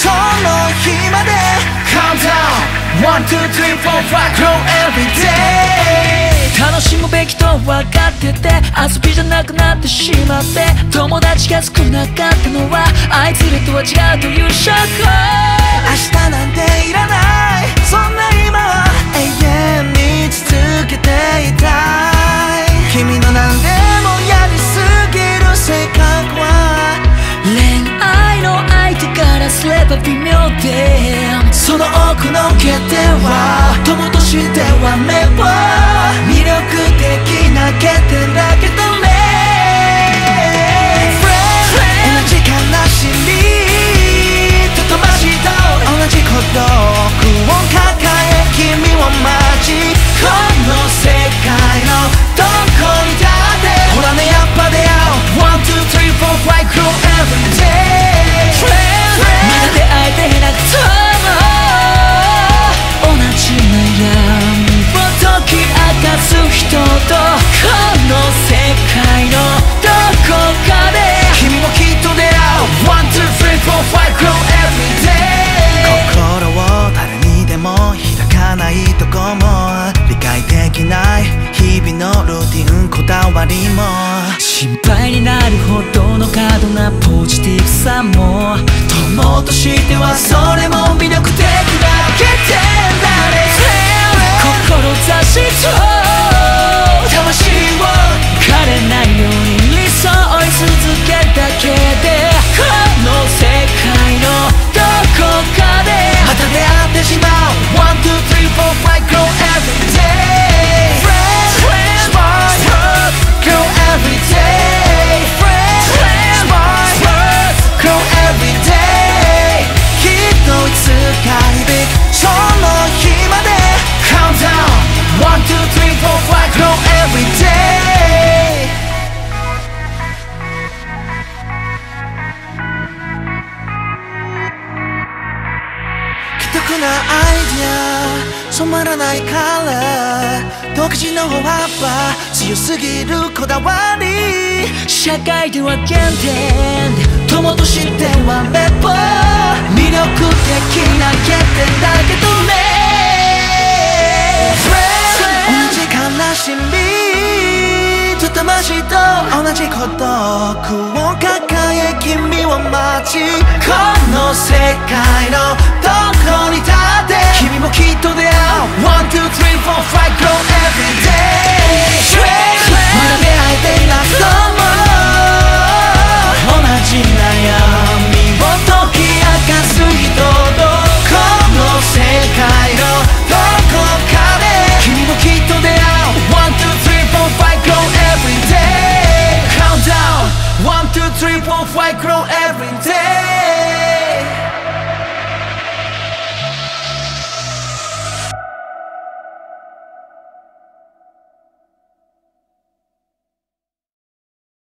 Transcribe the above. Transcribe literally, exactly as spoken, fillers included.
その日まで Countdownワン、ツー、スリー、フォー、ファイブ Grow everyday 楽しむべきと分かってて遊びじゃなくなってしまって友達が少なかったのはあいつらとは違うという証拠明日なんていらないそんな今は永遠に続けていたい君の何でもやりすぎる性格は恋愛の相手からすれば微妙でその奥の欠点は友としては目は魅力的な欠点だけどね Friend 同じ悲しみと飛ばしと同じ孤独を抱え君を待ちこの世界のどこにだってほらねやっぱ出会うワン、ツー、スリー、フォー、ファイブ Grow everyday Friend まだ出会えてなくても同じ悩みを解き明かす人とこの世界のどこかで君もきっと出会うワン、ツー、スリー、フォー、ファイブ Grow everyday 心を誰にでも開かないとこも理解できない日々のルーティンこだわりも心配になるほどの過度なポジティブさも友としてはそれも魅力的な欠点だね志と魂を枯れないように理想を追い続けるだけでこの世界のどこかでまた出会ってしまうワン、ツー、スリー、フォー、ファイブ Grow everyday Friend Smart Grow everyday Friend Smart Grow everyday きっといつか響くその日まで Countdownワン、ツー、スリー、フォー、ファイブ Grow everyday 既得なアイディア染まらないカラー独自の歩幅強すぎるこだわり社会では原点友としてはめっぽ魅力的な欠点だけどね同じ悲しみと魂と同じ孤独を抱え君を待ちこ